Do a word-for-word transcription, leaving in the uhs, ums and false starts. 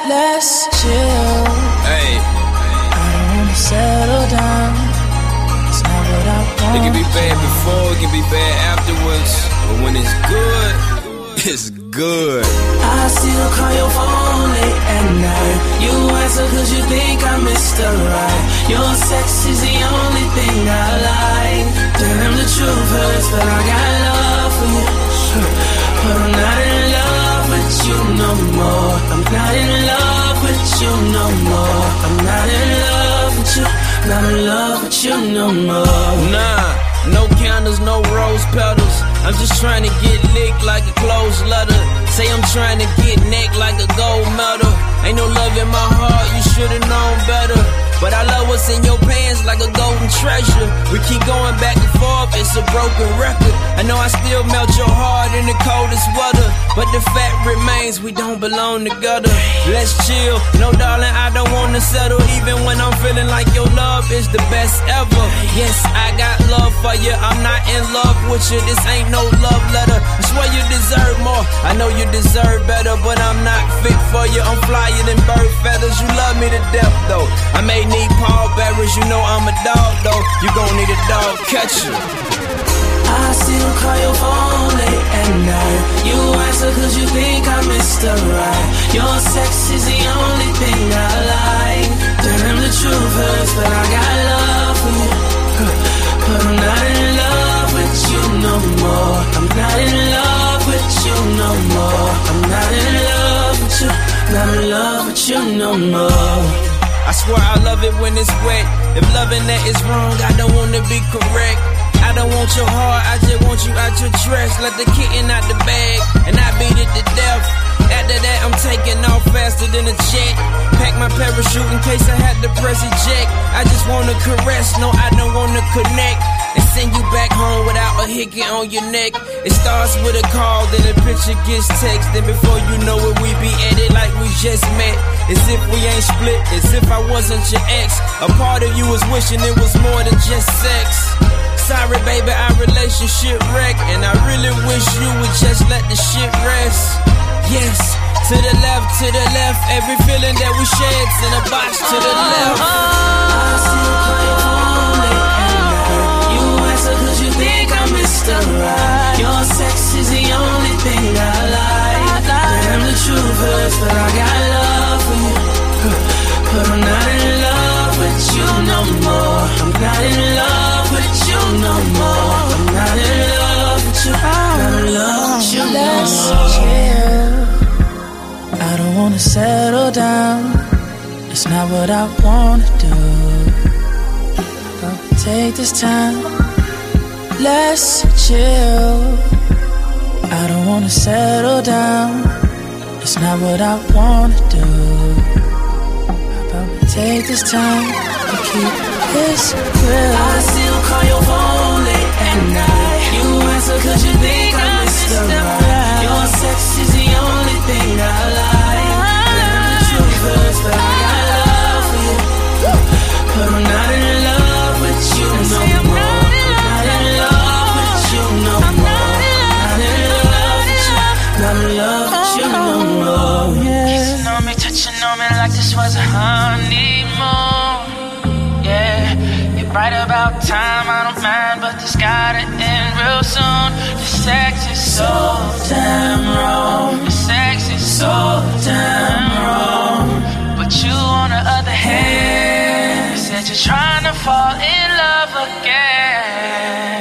let's chill. Hey, I don't wanna settle down. It's not what I want. it can be bad before, it can be bad afterwards, but when it's good, it's good. I still call your phone late at night. You answer cause you think I missed a ride. Your sex is the only thing I like. Damn, the truth hurts, but I got love for you. But I'm not in love with you no more. I'm not in love with you no more. I'm not in love with you. Not in love with you no more. Nah, no candles, no rose petals. I'm just trying to get licked like a closed letter. Say I'm trying to get neck like a gold medal. Ain't no love in my heart, you should've known better. But I love what's in your pants like a golden treasure. We keep going back and forth, it's a broken record. I know I still melt your heart in the coldest weather, but the fact remains we don't belong together. Let's chill, no darling, I don't wanna settle. Even when I'm feeling like your love is the best ever. Yes, I got love for you, I'm not in love with you. This ain't no love letter, I swear you deserve more. I know you deserve better, but I'm not fit for you. I'm flyer than bird feathers, you love me to death though. I may need pallbearers, you know I'm a dog though. You gon' need a dog catcher. I still call your phone late at night. You answer cause you think I missed a ride. Your sex is the only thing I like. Damn, the truth hurts, but I got love for you. But I'm not in love with you no more. I'm not in love with you no more. I'm not in love with you. Not in love with you no more. I swear I love it when it's wet. If loving that is wrong, I don't wanna be correct. I don't want your heart, I just want you out your dress. Let the kitten out the bag, and I beat it to death. After that, I'm taking off faster than a jet. Pack my parachute in case I had to press eject. I just wanna caress, no, I don't wanna connect. And send you back home without a hickey on your neck. It starts with a call, then a picture gets text. Then before you know it, we be at it like we just met. As if we ain't split, as if I wasn't your ex. A part of you was wishing it was more than just sex. Sorry baby, our relationship wrecked, and I really wish you would just let the shit rest. Yes, to the left, to the left. Every feeling that we shared's in a box to the left. I still call your phone late at night. You answer cause you think I missed a ride. Your sex is the only thing I like. Damn, the truth hurts, but I got love for you. But I'm not in love with you no more. I'm not in love with you no more. I'm not in love with you. Not in love with you no more. I don't wanna settle down. It's not what I wanna do. But take this time, let's chill. I don't wanna settle down. It's not what I wanna do. But take this time to keep this real. I still call your phone late at night. You answer cause you think I missed the ride. Your sex is the only thing I like. Damn, the truth hurts, but I got love for you. But I'm not in love with you no more. I'm not in love with you no more. I'm not in love with you. Not in love with you no more. Kissing on me, touching on me like this was a honeymoon. Yeah, you're right about time, I don't mind, but this gotta end real soon. The sex is so damn wrong. The sex is so damn wrong. But you on the other hand said you're trying to fall in love again.